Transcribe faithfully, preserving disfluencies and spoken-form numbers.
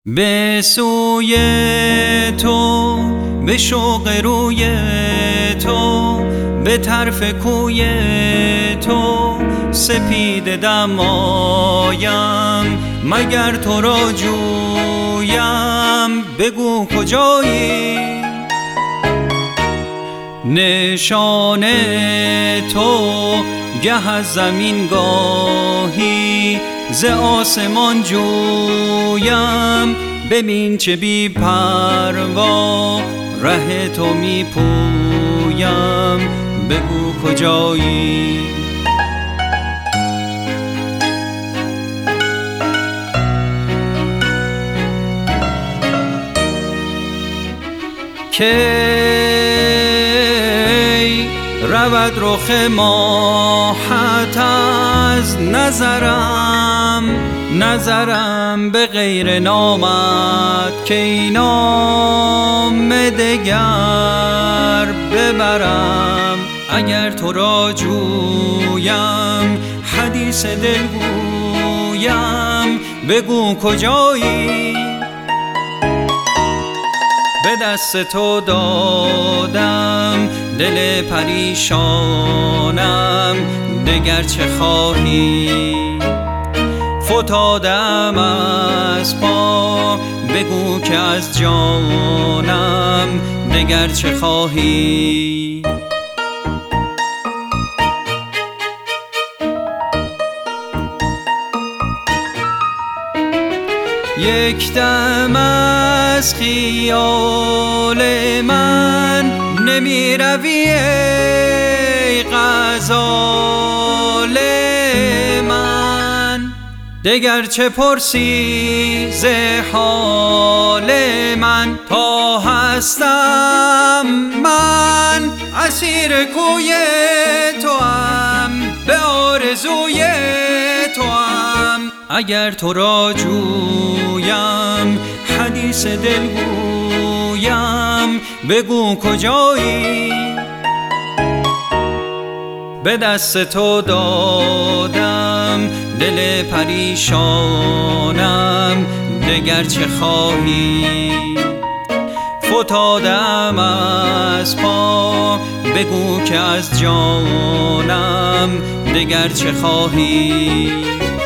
به سوی تو، به شوق روی تو، به طرف کوی تو سپیده دمایم. مگر تو را جویم، بگو کجایی؟ نشان تو گه از زمین گاهی ز آسمان جویم. ببین چه بی پروا ره تو می پویم، بگو کجایی؟ کی رود رخ ماهت از نظرم، نظرم به غیر نامت کی نام دگر ببرم. اگر تو را جویم، حدیث دل گویم، بگو کجایی؟ به دست تو دادم دل پریشانم، دگر چه خواهی؟ فتادم از پا، بگو که از جانم دگر چه خواهی؟ یک دم از خیال من نمی روی ای غزال من، دگر چه پرسی ز حال من؟ تا هستم من اسیر کوی توام، به آرزوی توام. اگر تو را جویم، حدیث دل گویم، بگو کجایی؟ به دست تو دادم دل پریشانم، دگر چه خواهی؟ فتادم از پا، بگو که از جانم دگر چه خواهی؟